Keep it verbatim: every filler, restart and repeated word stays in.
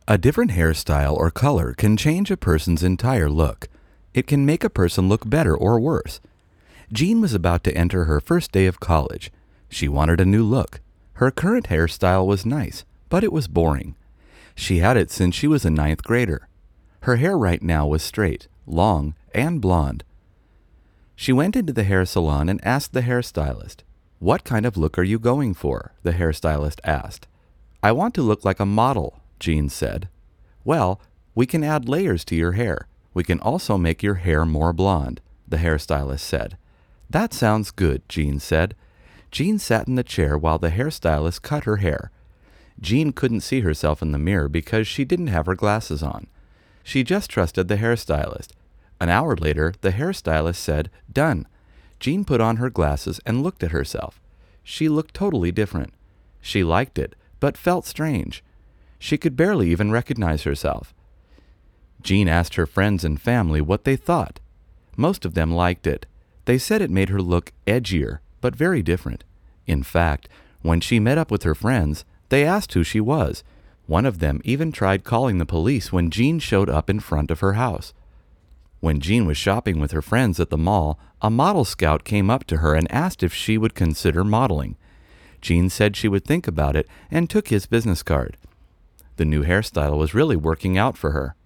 A different hairstyle or color can change a person's entire look. It can make a person look better or worse. Jean was about to enter her first day of college. She wanted a new look. Her current hairstyle was nice, but it was boring. She had it since she was a ninth grader. Her hair right now was straight, long, and blonde. She went into the hair salon and asked the hairstylist, "What kind of look are you going for?" the hairstylist asked. "I want to look like a model," Jean said. "Well, we can add layers to your hair. We can also make your hair more blonde," the hairstylist said. "That sounds good," Jean said. Jean sat in the chair while the hairstylist cut her hair. Jean couldn't see herself in the mirror because she didn't have her glasses on. She just trusted the hairstylist. An hour later, the hairstylist said, "Done." Jean put on her glasses and looked at herself. She looked totally different. She liked it, but felt strange. She could barely even recognize herself. Jean asked her friends and family what they thought. Most of them liked it. They said it made her look edgier, but very different. In fact, when she met up with her friends, they asked who she was. One of them even tried calling the police when Jean showed up in front of her house. When Jean was shopping with her friends at the mall, a model scout came up to her and asked if she would consider modeling. Jean said she would think about it and took his business card. The new hairstyle was really working out for her.